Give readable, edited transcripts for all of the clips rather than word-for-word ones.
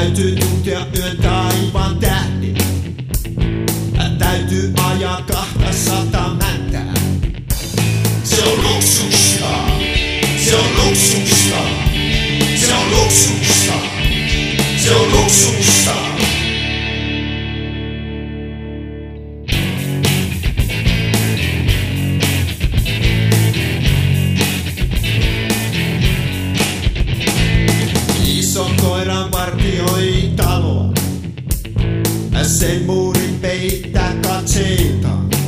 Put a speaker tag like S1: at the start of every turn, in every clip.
S1: Täytyy tuntea yön taivaan tähti. Täytyy ajaa 200 mäntää. Se on luksusta, se on luksusta, se on luksusta, se on luksusta. Ison koiran vartioi taloa. Sen muurin peittää katseita.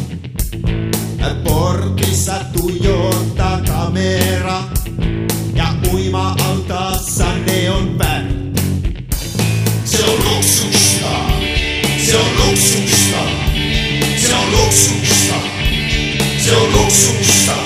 S1: Portissa tuijottaa kamera. Ja uima-altaassa neon väri. Se on luksusta, se on luksusta, se on luksusta, se on luksusta.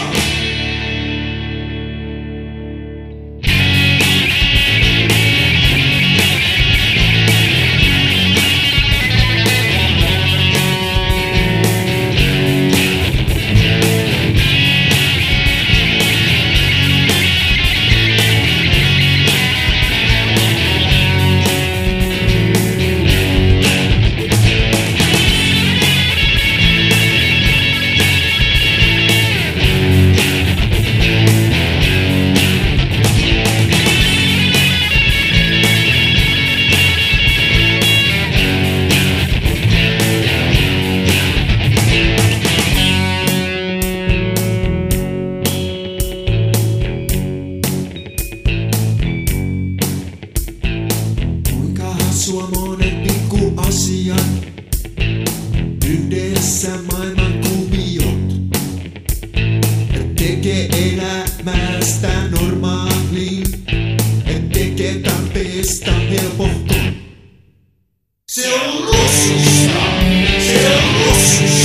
S1: Sua monet pikku asiat, yhdessä maailman kuviot, tekee elämästä normaalin, tekee tarpeesta helpohko. Se on luksusta, se on luksusta.